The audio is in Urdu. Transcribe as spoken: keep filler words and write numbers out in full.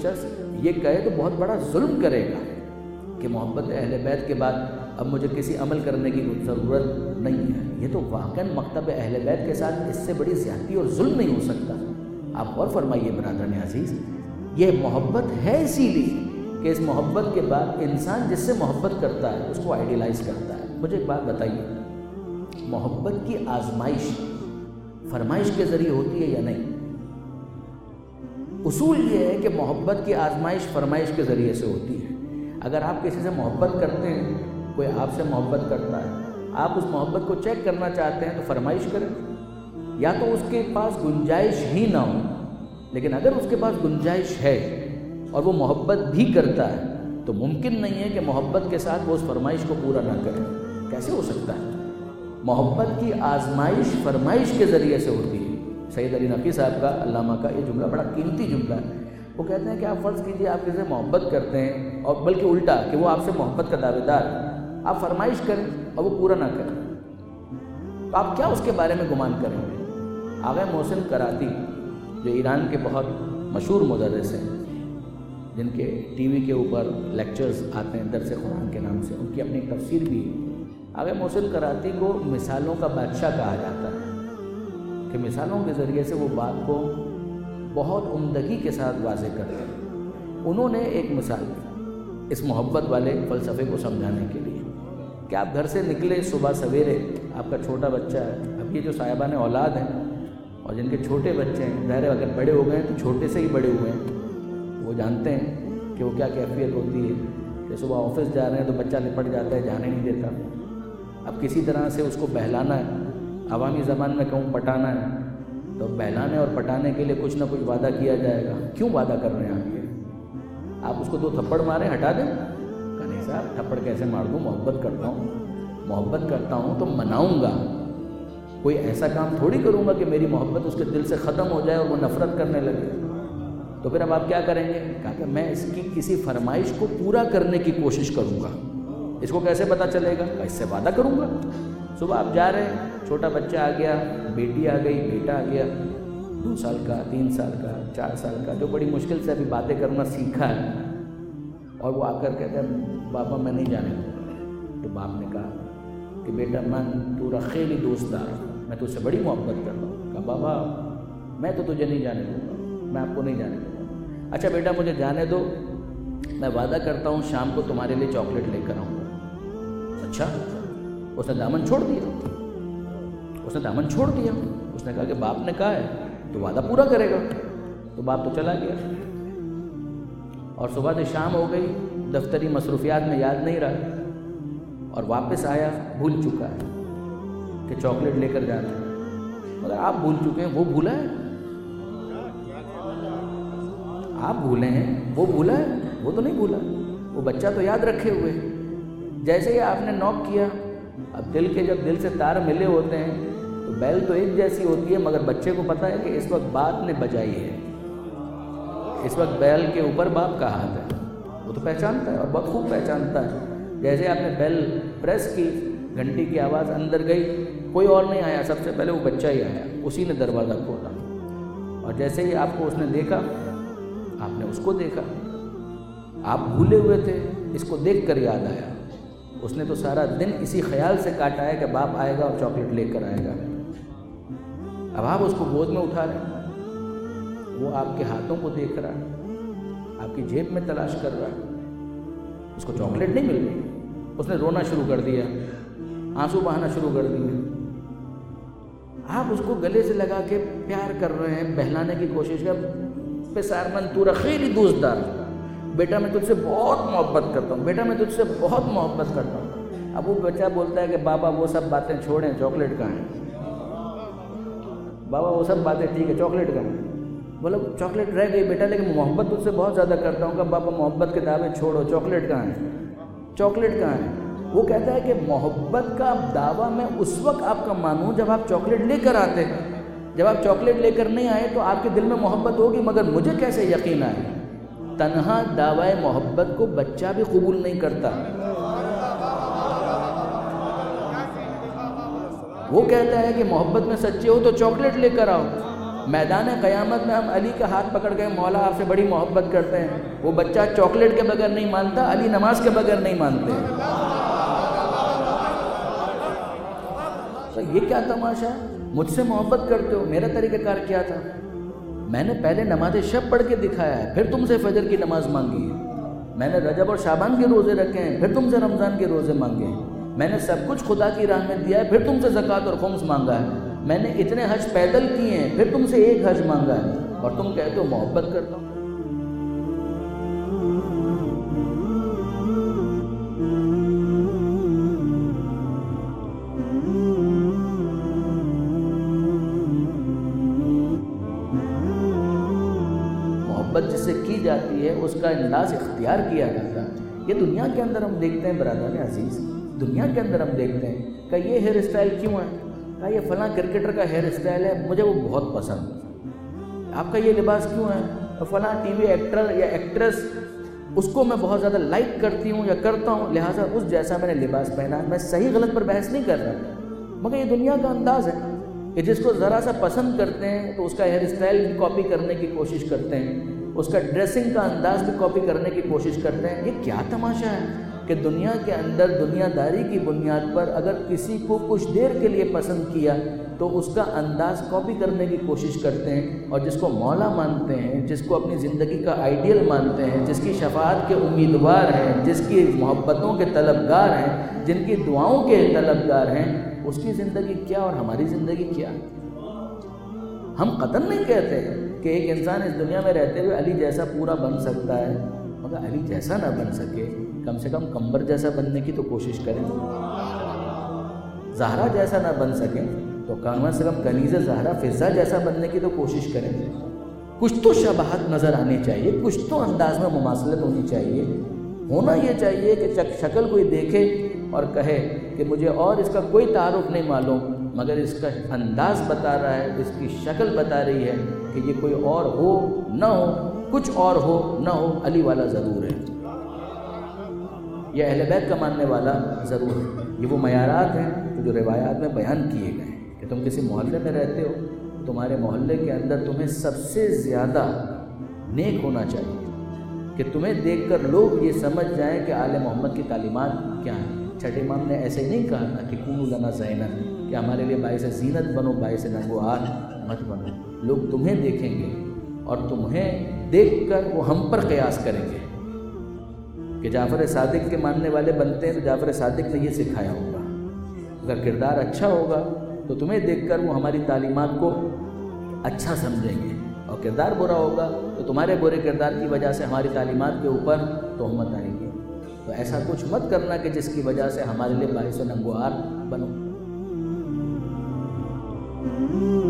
شخص یہ کہے تو بہت بڑا ظلم کرے گا کہ محبت اہل بیت کے بعد اب مجھے کسی عمل کرنے کی ضرورت نہیں ہے. یہ تو واقعاً مکتب اہل بیت کے ساتھ اس سے بڑی زیادتی اور ظلم نہیں ہو سکتا. آپ غور فرمائیے برادران عزیز، یہ محبت ہے اسی لیے کہ اس محبت کے بعد انسان جس سے محبت کرتا ہے اس کو آئیڈیلائز کرتا ہے. مجھے ایک بات بتائیے، محبت کی آزمائش فرمائش کے ذریعے ہوتی ہے یا نہیں؟ اصول یہ ہے کہ محبت کی آزمائش فرمائش کے ذریعے سے ہوتی ہے. اگر آپ کسی سے محبت کرتے ہیں، کوئی آپ سے محبت کرتا ہے، آپ اس محبت کو چیک کرنا چاہتے ہیں تو فرمائش کریں. یا تو اس کے پاس گنجائش ہی نہ ہو، لیکن اگر اس کے پاس گنجائش ہے اور وہ محبت بھی کرتا ہے تو ممکن نہیں ہے کہ محبت کے ساتھ وہ اس فرمائش کو پورا نہ کرے. کیسے ہو سکتا ہے؟ محبت کی آزمائش فرمائش کے ذریعے سے ہوتی ہے. سید علی نقوی صاحب کا، علامہ کا یہ جملہ بڑا قیمتی جملہ ہے. وہ کہتے ہیں کہ آپ فرض کیجئے آپ کسی سے محبت کرتے ہیں، اور بلکہ الٹا کہ وہ آپ سے محبت کا دعوے دار ہے، آپ فرمائش کریں اور وہ پورا نہ کریں تو آپ کیا اس کے بارے میں گمان کریں گے؟ آغا محسن کراتی جو ایران کے بہت مشہور مدرس ہیں، جن کے ٹی وی کے اوپر لیکچرز آتے ہیں درس قرآن کے نام سے، ان کی اپنی تفسیر بھی ہے. آغا محسن کراتی کو مثالوں کا بادشاہ کہا جاتا ہے کہ مثالوں کے ذریعے سے وہ بات کو بہت عمدگی کے ساتھ واضح کرتے ہیں. انہوں نے ایک مثال اس محبت والے فلسفے کو سمجھانے کے لیے کہ آپ گھر سے نکلے صبح سویرے، آپ کا چھوٹا بچہ ہے. اب یہ جو صاحبان اولاد ہیں اور جن کے چھوٹے بچے ہیں، ظاہر اگر بڑے ہو گئے ہیں تو چھوٹے سے ہی بڑے ہوئے ہیں، وہ جانتے ہیں کہ وہ کیا کیفیت ہوتی ہے کہ صبح آفس جا رہے ہیں تو بچہ لپٹ جاتا ہے، جانے نہیں دیتا. اب کسی طرح سے اس کو بہلانا ہے، عوامی زبان میں کہوں پٹانا ہے، تو بہلانے اور پٹانے کے لیے کچھ نہ کچھ وعدہ کیا جائے گا. کیوں وعدہ کر رہے ہیں آپ یہ؟ آپ اس کو دو تھپڑ ماریں ہٹا دیں؟ کہ نہیں صاحب، تھپڑ کیسے مار دوں؟ محبت کرتا ہوں، محبت کرتا ہوں تو مناؤں گا. کوئی ایسا کام تھوڑی کروں گا کہ میری محبت اس کے دل سے ختم ہو جائے اور وہ نفرت کرنے لگے. تو پھر اب آپ کیا کریں گے؟ کہا کہ میں اس کی کسی فرمائش کو پورا کرنے کی کوشش کروں گا. اس کو کیسے پتہ چلے گا؟ اس سے وعدہ کروں گا. صبح آپ جا رہے ہیں، چھوٹا بچہ آ گیا، بیٹی آ گئی، بیٹا آ گیا، دو سال کا، تین سال کا، چار سال کا، جو بڑی مشکل سے ابھی باتیں کرنا سیکھا ہے، اور وہ آ کر کہتا ہے بابا میں نہیں جانے دوں. تو باپ نے کہا کہ بیٹا من تو رخیلی دوست دار، میں تجھ سے بڑی محبت کر رہا ہوں. کہا بابا میں تو تجھے نہیں جانے دوں گا، میں آپ کو نہیں جانے دوں گا. اچھا بیٹا مجھے جانے دو، میں وعدہ کرتا ہوں شام کو تمہارے لیے چاکلیٹ لے کر آؤں گا. اچھا. اس نے دامن چھوڑ دیا، اس نے دامن چھوڑ دیا. اس نے کہا کہ باپ نے کہا ہے تو وعدہ پورا کرے گا. تو باپ تو چلا گیا، اور صبح سے شام ہو گئی، دفتری مصروفیات میں یاد نہیں رہا، اور واپس آیا بھول چکا ہے کہ چاکلیٹ لے کر جانا ہے. مگر آپ بھول چکے ہیں، وہ بھولا ہے؟ آپ بھولے ہیں، وہ بھولا ہے؟ وہ تو نہیں بھولا. وہ بچہ تو یاد رکھے ہوئے. جیسے ہی آپ نے نوک کیا، اب دل کے جب دل سے تار ملے ہوتے ہیں تو بیل تو ایک جیسی ہوتی ہے، مگر بچے کو پتہ ہے کہ اس وقت باپ نے بجائی ہے، اس وقت بیل کے اوپر باپ کا ہاتھ ہے. وہ تو پہچانتا ہے اور بہت خوب پہچانتا ہے. جیسے آپ نے بیل پریس کی، گھنٹی کی آواز اندر گئی، کوئی اور نہیں آیا، سب سے پہلے وہ بچہ ہی آیا. اسی نے دروازہ کھولا، اور جیسے ہی آپ کو اس نے دیکھا، آپ نے اس کو دیکھا. آپ بھولے ہوئے تھے، اس کو دیکھ کر یاد آیا. اس نے تو سارا دن اسی خیال سے کاٹا ہے کہ باپ آئے گا اور چاکلیٹ لے کر آئے گا. اب آپ اس کو گود میں اٹھا رہے ہیں، وہ آپ کے ہاتھوں کو دیکھ رہا ہے، آپ کی جیب میں تلاش کر رہا ہے. اس کو چاکلیٹ نہیں مل رہی. اس نے رونا شروع کر دیا، آنسو بہانا شروع کر دیے. آپ اس کو گلے سے لگا کے پیار کر رہے ہیں، بہلانے کی کوشش کر. پسار من تو رخیلی دوست دار، بیٹا میں تجھ سے بہت محبت کرتا ہوں، بیٹا میں تجھ سے بہت محبت کرتا ہوں. اب وہ بچہ بولتا ہے کہ بابا وہ سب باتیں چھوڑیں، چاکلیٹ کہاں ہے؟ بابا وہ سب باتیں ٹھیک ہے، چاکلیٹ کہاں ہے؟ بولا چاکلیٹ رہ گئی بیٹا، لیکن محبت تجھ سے بہت زیادہ کرتا ہوں. کہ بابا محبت کے دعوے چھوڑو، چاکلیٹ کہاں ہے؟ چاکلیٹ کہاں ہے؟ وہ کہتا ہے کہ محبت کا دعویٰ میں اس وقت آپ کا مانوں جب آپ چاکلیٹ لے کر آتے ہیں. جب آپ چاکلیٹ لے کر نہیں آئے تو آپ کے دل میں محبت ہوگی، مگر مجھے کیسے یقین آئے؟ تنہا دعوی محبت کو بچہ بھی قبول نہیں کرتا. وہ کہتا ہے کہ محبت میں سچے ہو تو چاکلیٹ لے کر آؤ. میدان قیامت میں ہم علی کا ہاتھ پکڑ کے مولا آپ سے بڑی محبت کرتے ہیں، وہ بچہ چاکلیٹ کے بغیر نہیں مانتا، علی نماز کے بغیر نہیں مانتے ہیں۔ تو یہ کیا تماشا ہے؟ مجھ سے محبت کرتے ہو، میرا طریقہ کار کیا تھا؟ میں نے پہلے نماز شب پڑھ کے دکھایا ہے، پھر تم سے فجر کی نماز مانگی ہے۔ میں نے رجب اور شعبان کے روزے رکھے ہیں، پھر تم سے رمضان کے روزے مانگے ہیں۔ میں نے سب کچھ خدا کی راہ میں دیا ہے، پھر تم سے زکوٰۃ اور خمس مانگا ہے۔ میں نے اتنے حج پیدل کیے ہیں، پھر تم سے ایک حج مانگا ہے، اور تم کہتے ہو محبت کرتا ہوں۔ محبت جس سے کی جاتی ہے اس کا انداز اختیار کیا جاتا ہے۔ یہ دنیا کے اندر ہم دیکھتے ہیں برادران عزیز، دنیا کے اندر ہم دیکھتے ہیں کہ یہ ہیئر اسٹائل کیوں ہے، کہ یہ فلاں کرکٹر کا ہیئر اسٹائل ہے، مجھے وہ بہت پسند ہے۔ آپ کا یہ لباس کیوں ہے، تو فلاں ٹی وی ایکٹر یا ایکٹریس اس کو میں بہت زیادہ لائک کرتی ہوں یا کرتا ہوں، لہٰذا اس جیسا میں نے لباس پہنا۔ میں صحیح غلط پر بحث نہیں کر رہا، مگر یہ دنیا کا انداز ہے کہ جس کو ذرا سا پسند کرتے ہیں تو اس کا ہیئر اسٹائل بھی کاپی کرنے کی کوشش کرتے ہیں، اس کا ڈریسنگ کا انداز بھی کاپی کرنے کی کوشش کرتے ہیں۔ یہ کیا تماشا ہے کہ دنیا کے اندر دنیا داری کی بنیاد پر اگر کسی کو کچھ دیر کے لیے پسند کیا تو اس کا انداز کاپی کرنے کی کوشش کرتے ہیں، اور جس کو مولا مانتے ہیں، جس کو اپنی زندگی کا آئیڈیل مانتے ہیں، جس کی شفاعت کے امیدوار ہیں، جس کی محبتوں کے طلبگار ہیں، جن کی دعاؤں کے طلبگار ہیں، اس کی زندگی کیا اور ہماری زندگی کیا؟ ہم قطعاً نہیں کہتے کہ ایک انسان اس دنیا میں رہتے ہوئے علی جیسا پورا بن سکتا ہے، مگر علی جیسا نہ بن سکے کم سے کم قمر جیسا بننے کی تو کوشش کریں، زہرا جیسا نہ بن سکے تو کم سے کم کنیز زہرا فضہ جیسا بننے کی تو کوشش کریں۔ کچھ تو شباہت نظر آنی چاہیے، کچھ تو انداز میں مماثلت ہونی چاہیے۔ ہونا یہ چاہیے کہ شکل کوئی دیکھے اور کہے کہ مجھے اور اس کا کوئی تعارف نہیں معلوم، مگر اس کا انداز بتا رہا ہے، اس کی شکل بتا رہی ہے کہ یہ کوئی اور ہو نہ ہو، کچھ اور ہو نہ ہو، علی والا ضرور ہے، یہ اہل بیت کا ماننے والا ضرور ہے۔ یہ وہ معیارات ہیں جو روایات میں بیان کیے گئے ہیں کہ تم کسی محلے میں رہتے ہو، تمہارے محلے کے اندر تمہیں سب سے زیادہ نیک ہونا چاہیے کہ تمہیں دیکھ کر لوگ یہ سمجھ جائیں کہ آل محمد کی تعلیمات کیا ہیں۔ چھٹے امام نے ایسے ہی نہیں کہا تھا کہ کونوا لنا زینا، کہ ہمارے لیے باعث زینت بنو، باعث نگوار مت بنو۔ لوگ تمہیں دیکھیں گے اور تمہیں دیکھ کر وہ ہم پر قیاس کریں گے کہ جعفر صادق کے ماننے والے بنتے ہیں تو جعفر صادق نے یہ سکھایا ہوگا۔ اگر کردار اچھا ہوگا تو تمہیں دیکھ کر وہ ہماری تعلیمات کو اچھا سمجھیں گے، اور کردار برا ہوگا تو تمہارے برے کردار کی وجہ سے ہماری تعلیمات کے اوپر تہمت آئے گی۔ تو ایسا کچھ مت کرنا کہ جس کی وجہ سے ہمارے لیے باعث ننگوار بنو۔